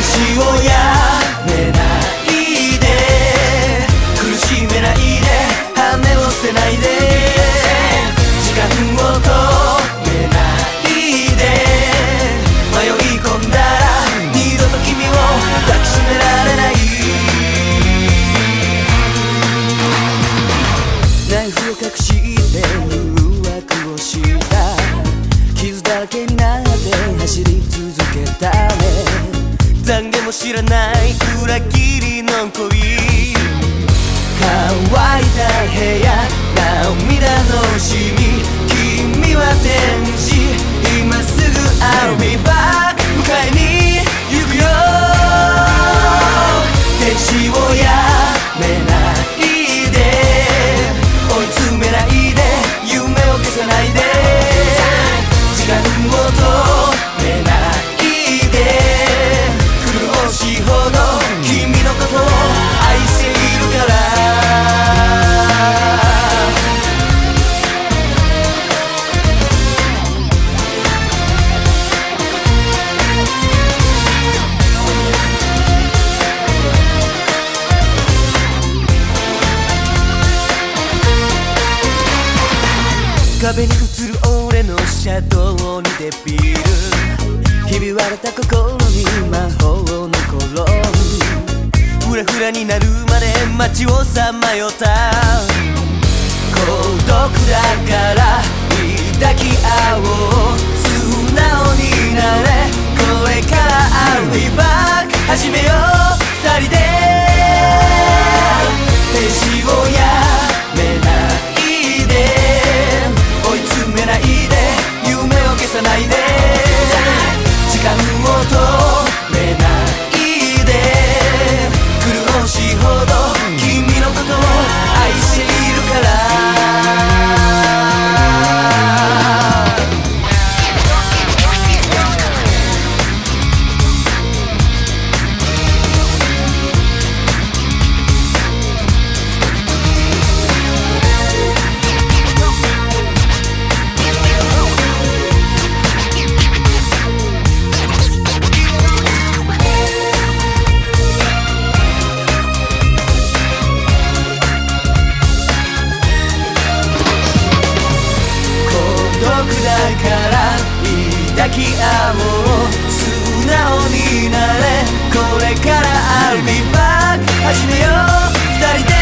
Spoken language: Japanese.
使をやめないで、苦しめないで、羽を捨てないで、時間を止めないで、迷い込んだら二度と君を抱きしめられない。ナイフを隠して誘惑をした、傷だらけになって走り続けたね。懺悔も知らない裏切りの恋、乾いた部屋、涙のシミ、君は天使、今すぐ I'll be back 迎えに行くよ。天使をやめないで、追い詰めないで、夢を消さないで、時間を止めないで、苦しいほど君のことを愛しているから。壁に映る俺のシャドウにデビル、ひび割れた心に魔法の頃、フラフラになるまで街をさまよった。孤独だから抱き合おう、素直になれ、これから I'll be back 始めよう二人で。天使をやめないで、追い詰めないで、夢を消さないで、時間を止めないで、苦しいほど君のことを愛しているから。だから抱き合おう、素直になれ、これから I'll be back 始めよう二人で。